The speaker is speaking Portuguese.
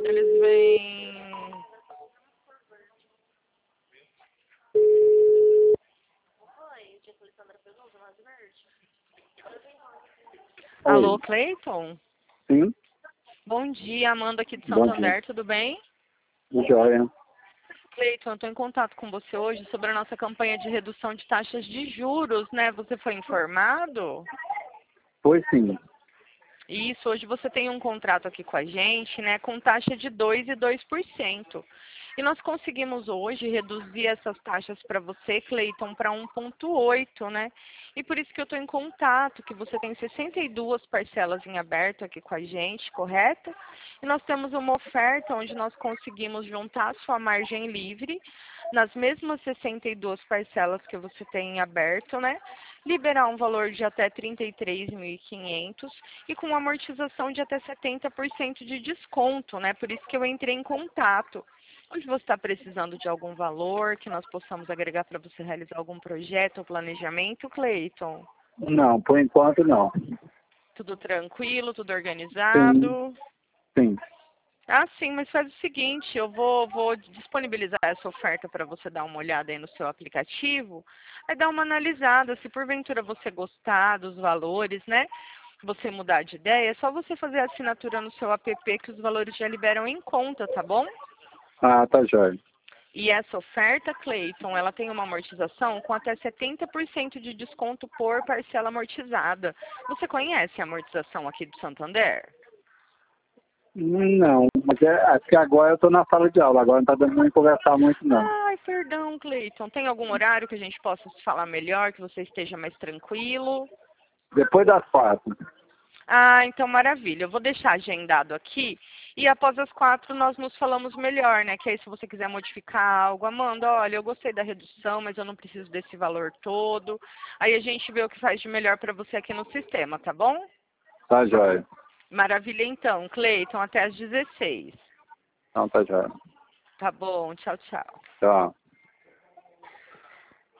Eles vêm... Alô, Cleiton? Sim, Bom dia, Amanda aqui de bom Santander, dia. tudo bem? Joia. Cleiton, eu estou em contato com você hoje sobre a nossa campanha de redução de taxas de juros, né? Você foi informado? Foi sim. Isso, hoje você tem um contrato aqui com a gente, né, com taxa de 2 e 2%. E nós conseguimos hoje reduzir essas taxas para você, Cleiton, para 1,8, né? E por isso que eu estou em contato, que você tem 62 parcelas em aberto aqui com a gente, correto? E nós temos uma oferta onde nós conseguimos juntar a sua margem livre nas mesmas 62 parcelas que você tem em aberto, né? Liberar um valor de até 33.500 e com uma amortização de até 70% de desconto, né? Por isso que eu entrei em contato. Hoje você está precisando de algum valor que nós possamos agregar para você realizar algum projeto ou planejamento, Cleiton? Não, por enquanto não. Tudo tranquilo, tudo Sim, organizado? sim. Ah, sim, mas faz o seguinte, eu vou disponibilizar essa oferta para você dar uma olhada aí no seu aplicativo, aí dar uma analisada, se porventura você gostar dos valores, né? Você mudar de ideia, é só você fazer a assinatura no seu app que os valores já liberam em conta, tá bom? Ah, tá joia. E essa oferta, Cleiton, ela tem uma amortização com até 70% de desconto por parcela amortizada. Você conhece a amortização aqui do Santander? Não, mas é que agora eu estou na sala de aula, agora não está dando para conversar muito não. Ai, perdão, Cleiton. Tem algum horário que a gente possa se falar melhor, que você esteja mais tranquilo? Depois das 4. Ah, então maravilha. Eu vou deixar agendado aqui e após as 4 nós nos falamos melhor, né? Que aí se você quiser modificar algo, Amanda, olha, eu gostei da redução, mas eu não preciso desse valor todo. Aí a gente vê o que faz de melhor para você aqui no sistema, tá bom? Tá joia. Maravilha então, Cleiton, até às 16. Então tá joia. Tá bom, tchau, tchau. Tchau.